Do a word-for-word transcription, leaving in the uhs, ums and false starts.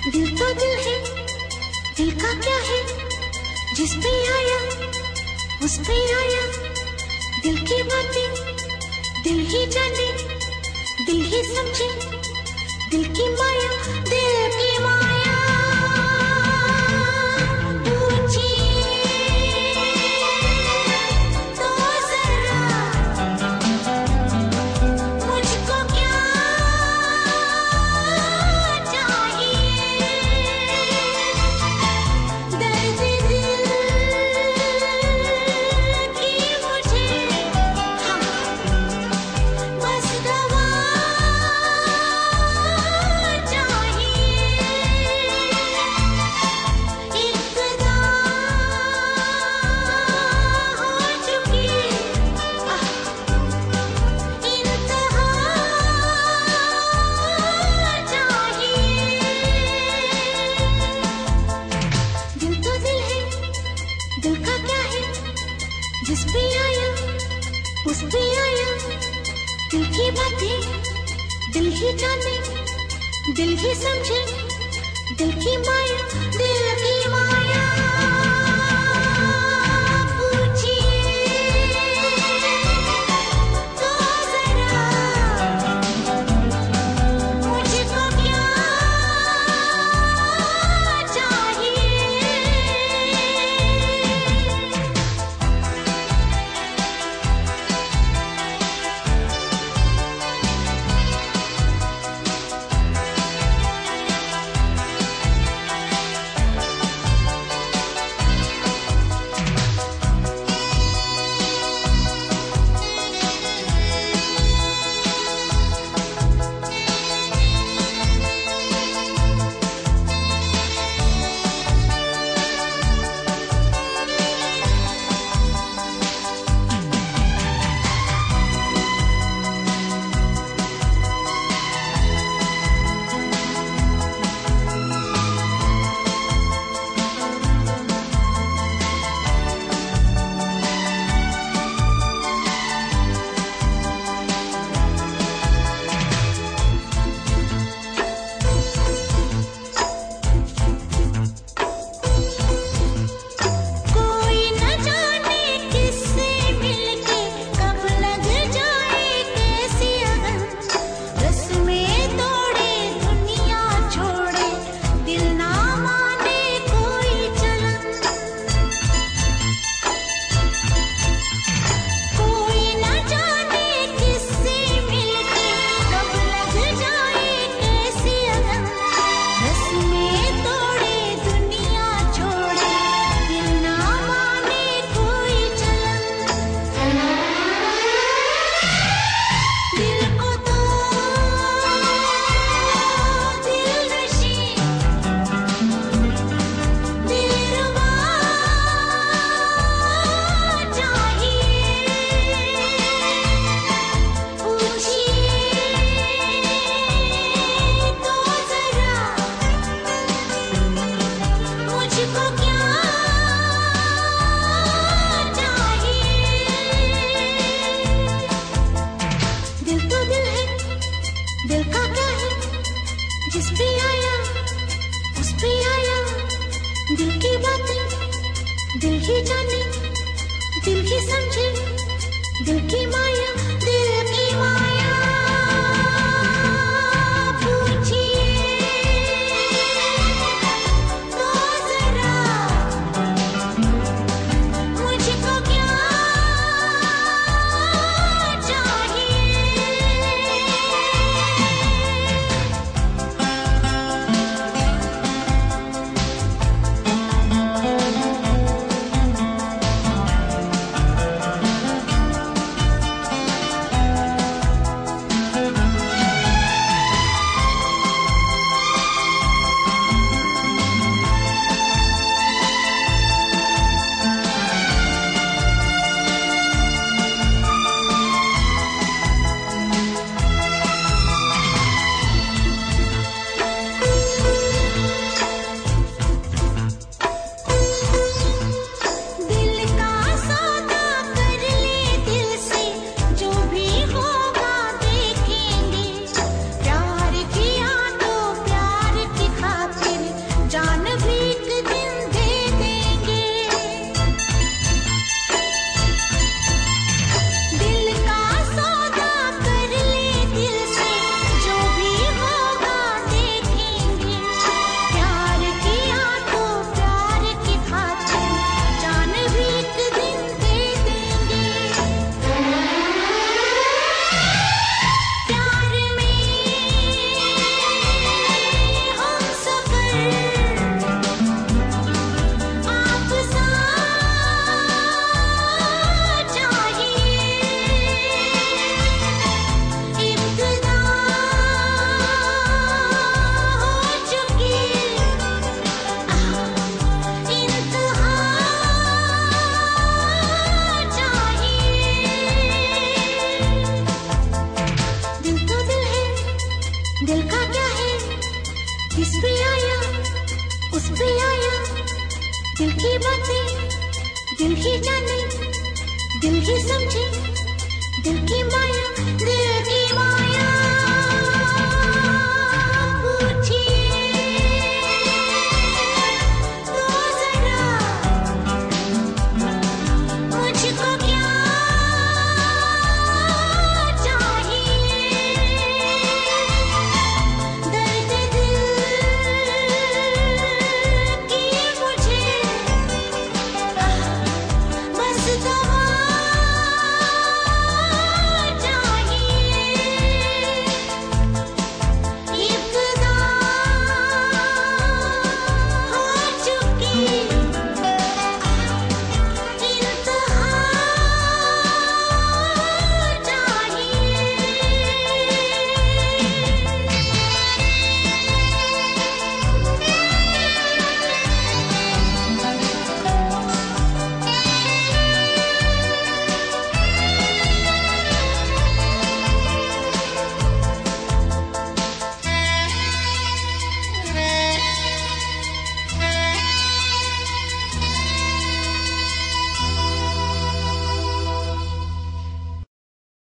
दिल तो दिल है, दिल का क्या है, जिस पे आया उस पे आया। दिल की बातें दिल ही जाने, दिल ही समझे, दिल की माया, दिल की माया। जिस पे आया उस पे आया। दिल की बातें दिल ही जाने, दिल ही समझे, दिल की माया, दिल की माया। जिस पे आया उस पे आया। दिल की बातें दिल ही जाने, दिल ही समझे, दिल की माया, दिल की माया। दिल का क्या है, जिस पे आया उस पे आया, दिल की बातें दिल ही जाने, दिल ही समझे, दिल की माया दिल